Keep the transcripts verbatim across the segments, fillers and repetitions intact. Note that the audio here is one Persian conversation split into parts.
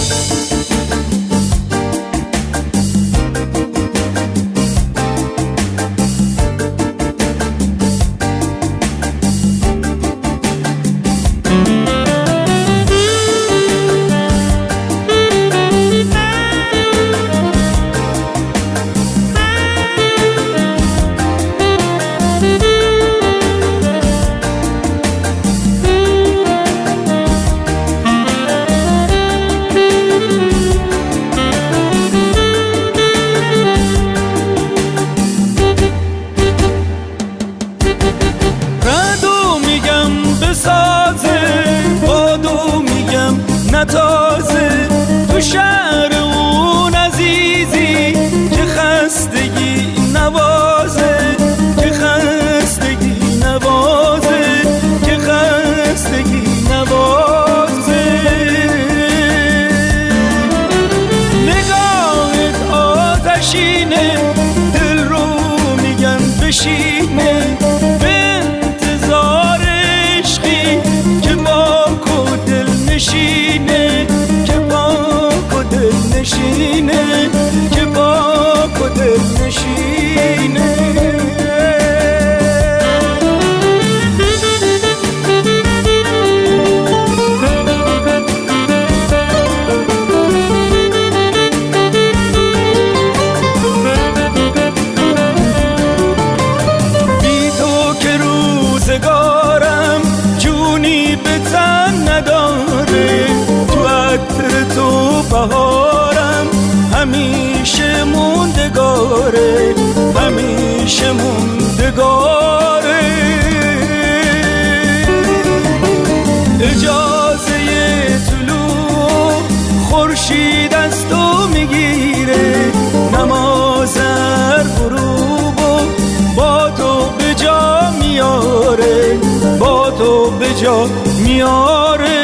نتازه تو شهر اون عزیزی که خستگی نوازه، که خستگی نوازه، که خستگی نوازه. نگاهت آتشینه، دل رو میگن بشینه، به انتظار عشقی که پاک و دل نشینه، که پاک و دل نشینه، که پاک و دل نشینه. بی تو که روزگارم جونی به تن نداره، تو عطر تو بهارم همیشه موندگاره، همیشه موندگاره. اجازه طلوع خورشید از تو میگیره، نماز هر غروب با تو به جا میاره، با تو به جا میاره.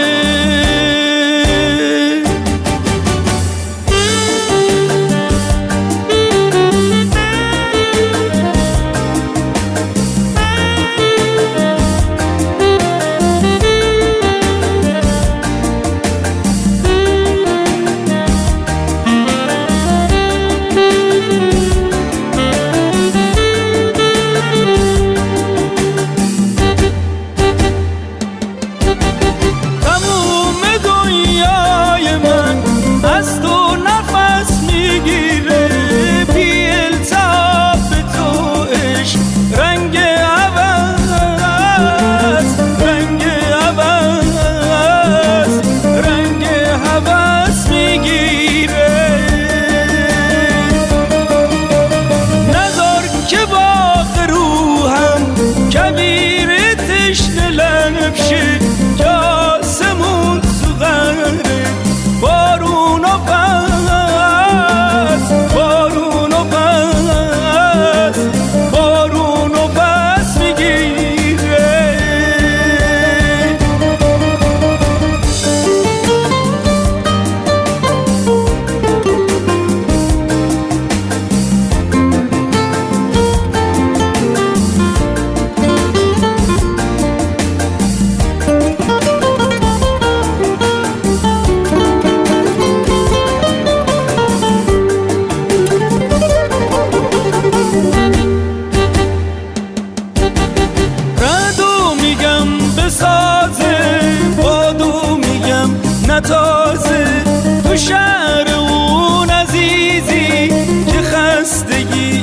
نتازه تو شهر اون عزیزی که خستگی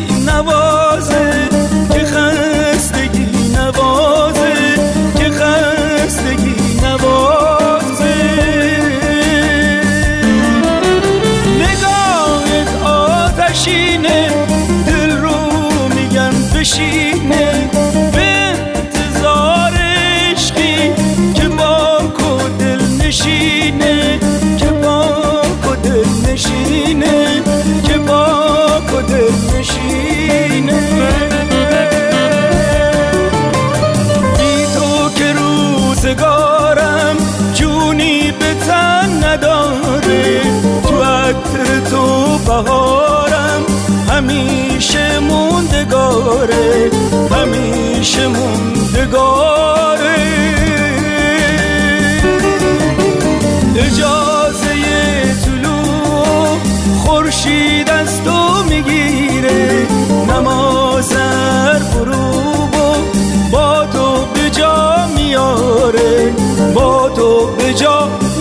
نوازه، که خستگی نوازه، که خستگی نوازه. نگاهت آتشینه، دل رو میگن بشینه، به انتظار عشقی که پاک و دل نشینه، که پاک و دل نشینه، که پاک و دل نشینه. بی تو که روزگارم جونی به تن نداره، تو عطر تو بهارم همیشه موندگاره، همیشه موندگاره. اجازه جا